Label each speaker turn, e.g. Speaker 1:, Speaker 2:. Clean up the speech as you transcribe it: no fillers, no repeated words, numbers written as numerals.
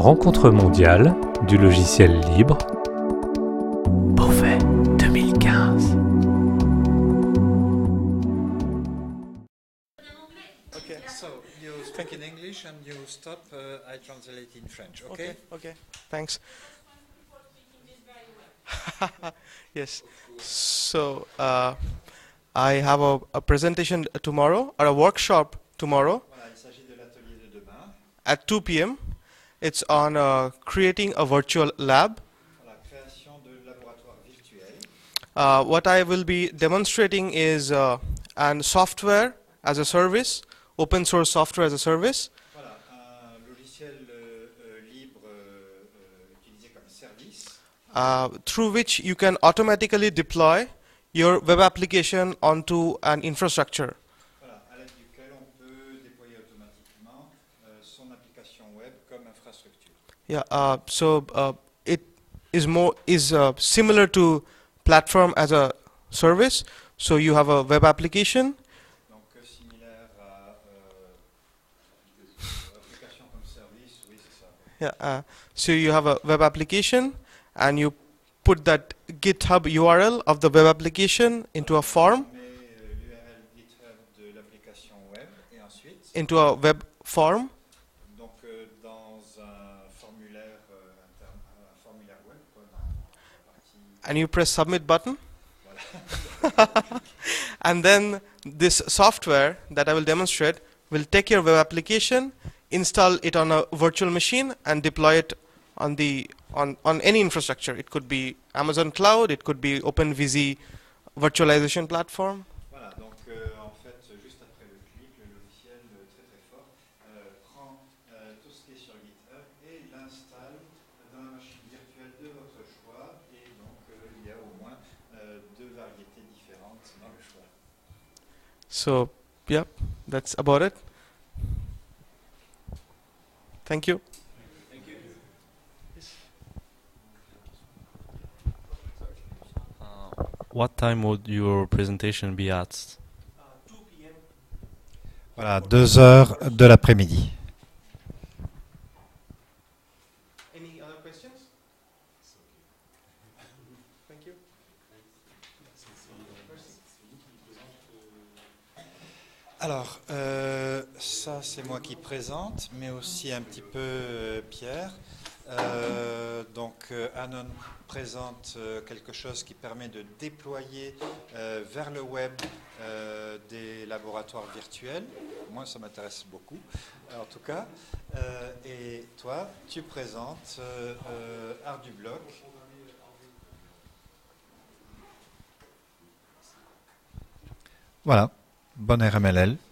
Speaker 1: rencontre mondiale du logiciel libre. Beauvais 2015.
Speaker 2: Okay, so you speak in English and you stop, I translate in French, okay?
Speaker 3: Okay, thanks. Yes, so I have a presentation tomorrow, or a workshop tomorrow
Speaker 2: Voilà, il s'agit de l'atelier de demain.
Speaker 3: at 2 p.m. It's on creating a virtual lab.
Speaker 2: Voilà, création de laboratoire virtuel.
Speaker 3: What I will be demonstrating is an software as a service, open source software as a service,
Speaker 2: Voilà, un logiciel libre utilisé comme service.
Speaker 3: through which you can automatically deploy your web application onto an infrastructure.
Speaker 2: Voilà, à l'aide duquel on peut déployer automatiquement son application web comme infrastructure.
Speaker 3: Yeah, it is similar to platform as a service. So you have a web application.
Speaker 2: Donc similaire à application comme service, oui c'est ça.
Speaker 3: Yeah, so you have a web application, and you put that GitHub URL of the web application into a form,
Speaker 2: On met l'URL GitHub de l'application web et ensuite,
Speaker 3: into a web form,
Speaker 2: donc dans un formulaire interne, un formulaire web, quoi, dans la partie.
Speaker 3: and you press submit button.
Speaker 2: Voilà.
Speaker 3: And then this software that I will demonstrate will take your web application, install it on a virtual machine, and deploy it on any infrastructure. It could be Amazon Cloud, it could be OpenVZ virtualization platform.
Speaker 2: Voilà, donc en fait, juste après le clic, le logiciel très très fort prend tout ce qui est sur GitHub et l'installe dans la machine virtuelle de votre choix. Et donc il y a au moins deux variétés différentes dans le choix.
Speaker 3: So, yep, that's about it. Thank you.
Speaker 4: What time would your presentation be at?
Speaker 3: 2 p.m.
Speaker 2: Voilà, 2 heures de l'après-midi.
Speaker 3: Any other questions? Thank you.
Speaker 2: Alors, ça c'est moi qui présente, mais aussi un petit peu Pierre. Donc Anon présente quelque chose qui permet de déployer vers le web des laboratoires virtuels. Moi ça m'intéresse beaucoup en tout cas. Et toi tu présentes Art du bloc. Voilà, bonne RMLL.